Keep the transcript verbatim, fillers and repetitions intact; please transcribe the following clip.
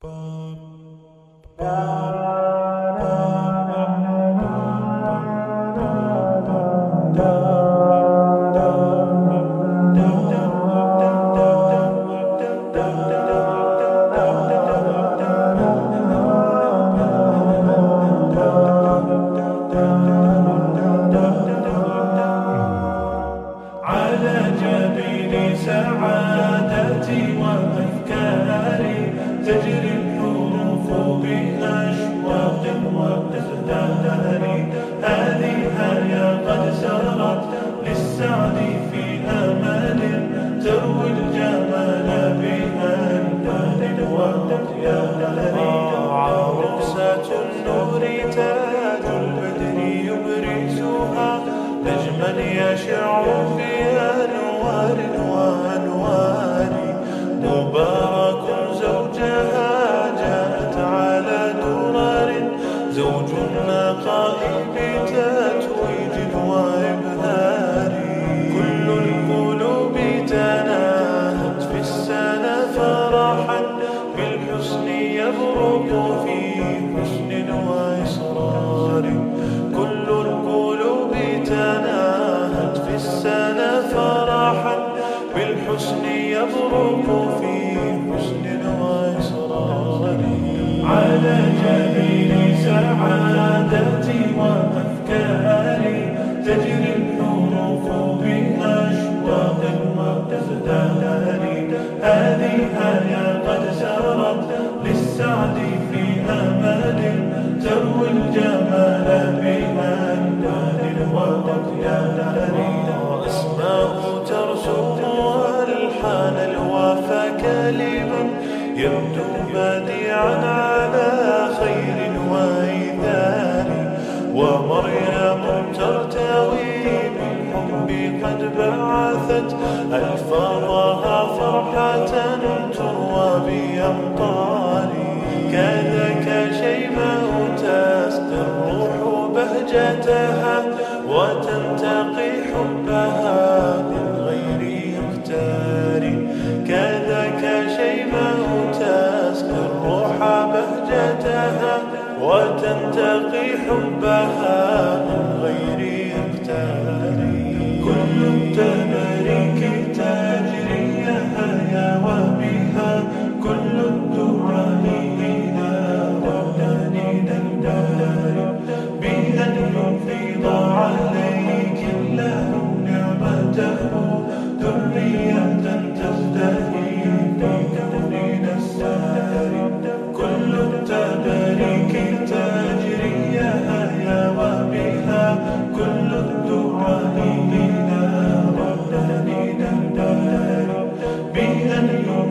على جبين سعادتي وأفكاري تجري الحروف بأشواق وأزدهار. هذه هيا قد سرت للسعد في أمل تروي الجمال بأنبال وأطيار. عروسة النور تاج البدر يبرزها نجما يشع في أنوار وأنوار. مبارك زوجها جاءت على درر زوج النقاء بتتويج وإبهار. كل القلوب تناهت في السنة فرحا بالحسن يبرق في حسن وإصرار. كل القلوب تناهت في السنة فرحا بالحسن يبرق في حسن وإصرار. على جبين سعادتي وأفكاري تجري الحروف بأشواق وأزدهار. هذه هيا قد سرت للسعد في أمل تروي الجمال بأنبال وأطيار. أسماء ترسم ألحان الوفا كلما يبدو بديعا على خير وإيثار. ومريم ترتوي بالحب قد بعثت ألفاظها فرحة تروى بأمطار. كذاك شيماء تسقي الروح بهجتها وتنتقي حبها من غير اختار. كذاك شيماء تسقي الروح بهجتها وتنتقي حبها من غير اختار. كل التبارك تجري هيا وبها كل الدعاء إلى ربنا الدار. بأن يفيض عليك الله نعمته ذرية تزدهي في كوننا السار. كل التبارك تجري هيا وبها كل الدعاء إلى ربنا الدار. بأن